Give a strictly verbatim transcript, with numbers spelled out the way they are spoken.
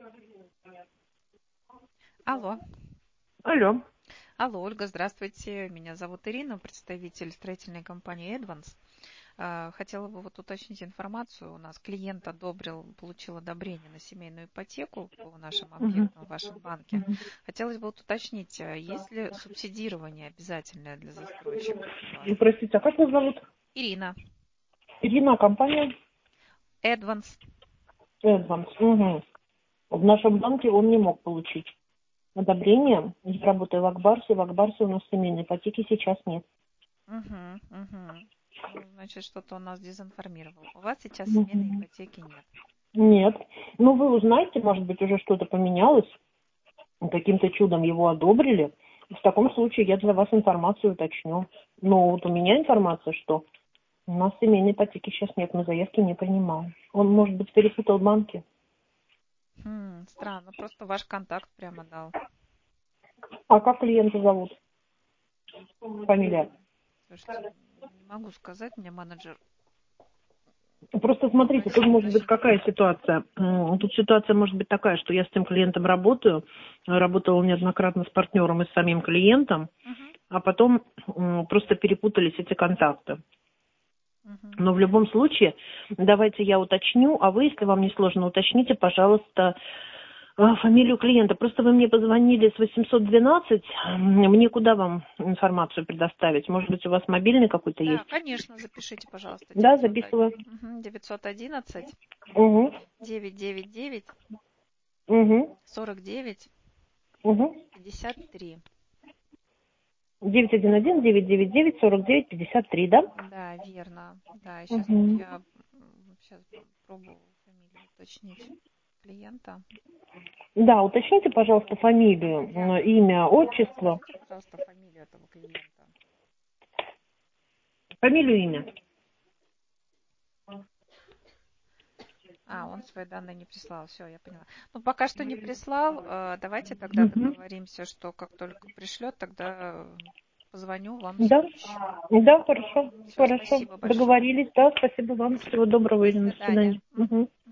Алло. Алло. Алло, Ольга, здравствуйте. Меня зовут Ирина, представитель строительной компании Advance. А, Хотела бы вот уточнить информацию. У нас клиент одобрил, получил одобрение на семейную ипотеку по нашим Мгм. объектам в вашем банке. Хотелось бы вот уточнить, а есть ли субсидирование обязательное для застройщиков у вас? Ну, Простите, а как вас зовут? Ирина, Ирина, компания Advance. Advance. Угу. В нашем банке он не мог получить одобрение. Я работаю в Акбарсе. В Акбарсе у нас семейной ипотеки сейчас нет. Угу, угу. Ну, значит, что-то он нас дезинформировал. У вас сейчас семейной Мгм. ипотеки нет. Нет. Ну, вы узнаете, может быть, уже что-то поменялось. Каким-то чудом его одобрили. В таком случае я для вас информацию уточню. Но вот у меня информация, что у нас семейной ипотеки сейчас нет, мы заявки не принимаем. Он, может быть, перепутал банки. Хм, странно, просто ваш контакт прямо дал. А как клиента зовут? Фамилия? Слушайте, не могу сказать, мне менеджер Просто смотрите, тут попросил может быть уточнить. какая ситуация. М, Тут ситуация может быть такая, что я с тем клиентом работаю, работала неоднократно с партнером и с самим клиентом, Мгм, а потом м, просто перепутались эти контакты. мгм. Но в любом случае, давайте я уточню, а вы, если вам не сложно, уточните, пожалуйста, а, фамилию клиента. Просто вы мне позвонили с восемьсот двенадцать, м, мне куда вам информацию предоставить? Может быть, у вас мобильный какой-то Да, есть? конечно, запишите, пожалуйста, Да, девятьсот один, записываю. мгм, девятьсот одиннадцать Угу, девятьсот девяносто девять угу, сорок девять угу. пятьдесят три. девять один один девять девять девять сорок девять пятьдесят три, да? Да, верно. Да, сейчас вот Угу. я сейчас пробую фамилию уточнить клиента. Да, уточните, пожалуйста, фамилию, м, Да, имя, отчество. уточните, пожалуйста, фамилию этого клиента. Фамилию, имя. А, он свои данные не прислал. Все, я поняла. Ну, пока что не прислал. Э, Давайте тогда Угу. договоримся, что как только пришлет, тогда э, позвоню, вам Да? сообщу. Да, хорошо, Все, хорошо. спасибо большое. Договорились, да, спасибо вам. Всего доброго, До Ирина, до свидания. свидания. Мгм. Угу.